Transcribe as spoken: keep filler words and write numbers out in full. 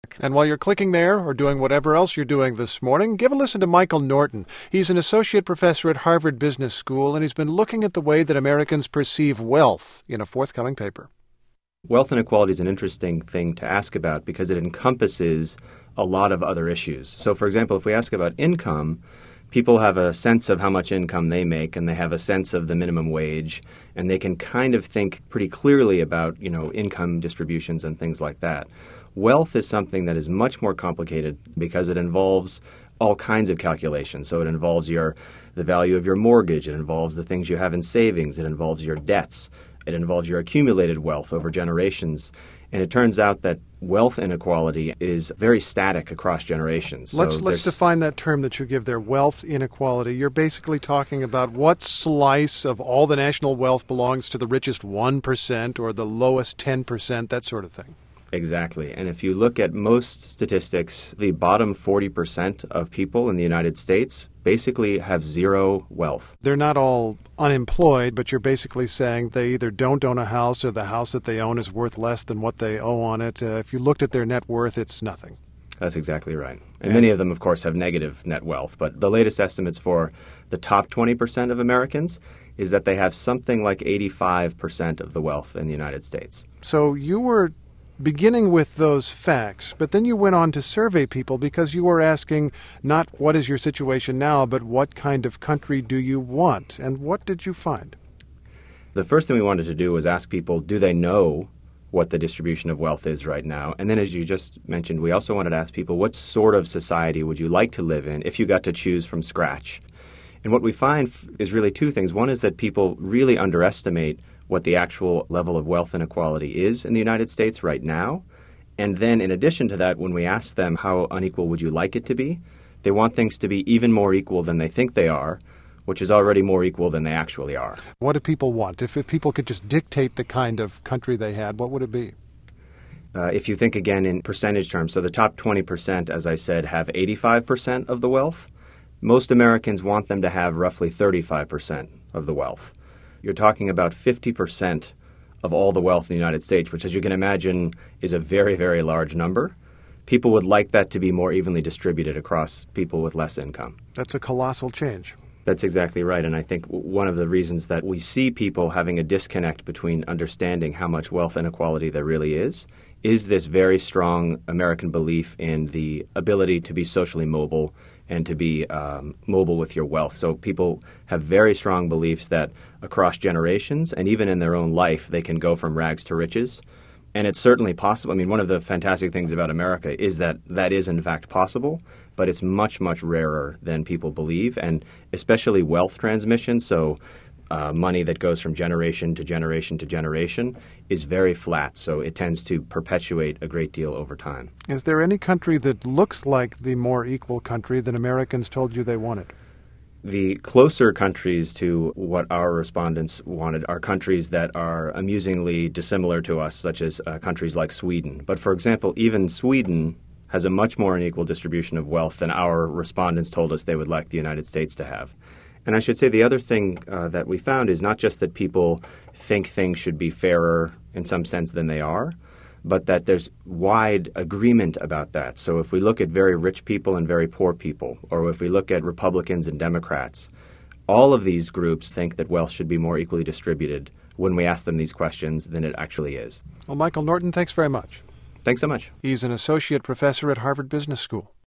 And while you're clicking there or doing whatever else you're doing this morning, give a listen to Michael Norton. He's an associate professor at Harvard Business School, and he's been looking at the way that Americans perceive wealth in a forthcoming paper. Wealth inequality is an interesting thing to ask about because it encompasses a lot of other issues. So, for example, if we ask about income, people have a sense of how much income they make, and they have a sense of the minimum wage, and they can kind of think pretty clearly about, you know, income distributions and things like that. Wealth is something that is much more complicated because it involves all kinds of calculations. So it involves your the value of your mortgage, it involves the things you have in savings, it involves your debts, it involves your accumulated wealth over generations. And it turns out that wealth inequality is very static across generations. So let's let's define that term that you give there, wealth inequality. You're basically talking about what slice of all the national wealth belongs to the richest one percent or the lowest ten percent, that sort of thing. Exactly. And if you look at most statistics, the bottom forty percent of people in the United States basically have zero wealth. They're not all unemployed, but you're basically saying they either don't own a house or the house that they own is worth less than what they owe on it. Uh, if you looked at their net worth, it's nothing. That's exactly right. And, and many of them, of course, have negative net wealth. But the latest estimates for the top twenty percent of Americans is that they have something like eighty-five percent of the wealth in the United States. So you were beginning with those facts, but then you went on to survey people because you were asking not what is your situation now, but what kind of country do you want? And what did you find? The first thing we wanted to do was ask people, do they know what the distribution of wealth is right now? And then, as you just mentioned, we also wanted to ask people, what sort of society would you like to live in if you got to choose from scratch? And what we find is really two things. One is that people really underestimate what the actual level of wealth inequality is in the United States right now. And then in addition to that, when we ask them how unequal would you like it to be, they want things to be even more equal than they think they are, which is already more equal than they actually are. What do people want? If, if people could just dictate the kind of country they had, what would it be? Uh, if you think again in percentage terms, so the top twenty percent, as I said, have eighty-five percent of the wealth. Most Americans want them to have roughly thirty-five percent of the wealth. You're talking about fifty percent of all the wealth in the United States, which, as you can imagine, is a very, very large number. People would like that to be more evenly distributed across people with less income. That's a colossal change. That's exactly right. And I think one of the reasons that we see people having a disconnect between understanding how much wealth inequality there really is, is this very strong American belief in the ability to be socially mobile and to be um, mobile with your wealth. So people have very strong beliefs that across generations and even in their own life, they can go from rags to riches. And it's certainly possible. I mean, one of the fantastic things about America is that that is in fact possible, but it's much, much rarer than people believe, and especially wealth transmission. So uh, money that goes from generation to generation to generation is very flat, so it tends to perpetuate a great deal over time. Is there any country that looks like the more equal country than Americans told you they wanted? The closer countries to what our respondents wanted are countries that are amusingly dissimilar to us, such as uh, countries like Sweden. But for example, even Sweden has a much more unequal distribution of wealth than our respondents told us they would like the United States to have. And I should say the other thing uh, that we found is not just that people think things should be fairer in some sense than they are, but that there's wide agreement about that. So if we look at very rich people and very poor people, or if we look at Republicans and Democrats, all of these groups think that wealth should be more equally distributed when we ask them these questions than it actually is. Well, Michael Norton, thanks very much. Thanks so much. He's an associate professor at Harvard Business School.